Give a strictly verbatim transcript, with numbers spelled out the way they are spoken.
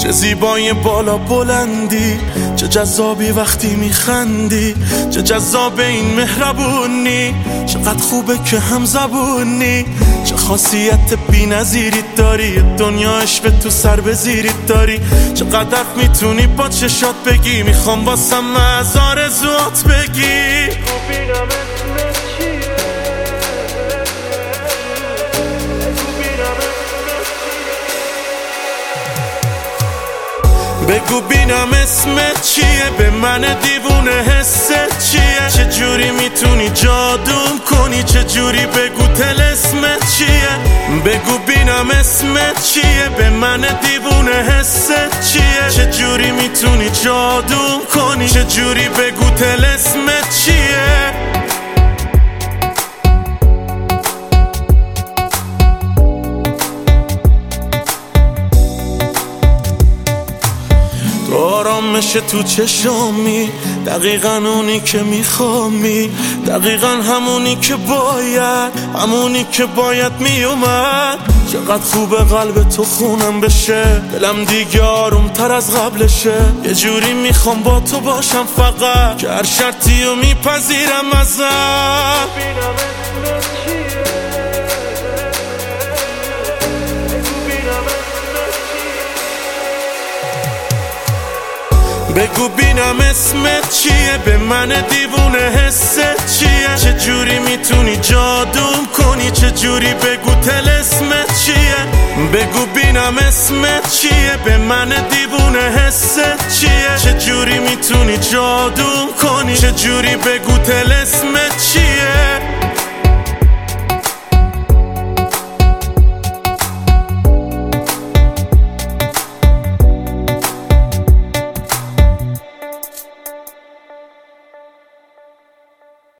چه زیبای بالا بلندی، چه جذابی وقتی میخندی، چه جذاب این مهربونی، چقدر خوبه که هم زبونی، چه خاصیت بی نظیری داری، دنیا عشق تو سر بزیری داری، چقدر میتونی با چشات بگی، میخوام واسم از آرزوات بگی. بگو بینم اسمت چیه، به من دیوونه حست چیه، چه جوری میتونی جادوم کنی، چه جوری بگو طلسمت چیه، بگو بینم اسمت چیه، به من دیوونه حست چیه، چه جوری میتونی جادوم کنی، چه جوری بگو طلسمت چیه. تو آرامش تو چشامی، دقیقا اونی که میخوامی، دقیقا همونی که باید، همونی که باید میومد. چقدر خوبه قلب تو خونم بشه، دلم دیگه آروم تر از قبلشه، یه جوری میخوام با تو باشم فقط، که هر شرطی رو میپذیرم ازم. بگو بینم اسمت چیه، به من دیوونه حست چیه، چه جوری میتونی جادوم کنی، چه جوری بگو طلسمت چیه، بگو بینم اسمت چیه، به من دیوونه حست چیه، چه جوری میتونی جادوم کنی، چه جوری بگو طلسمت چیه.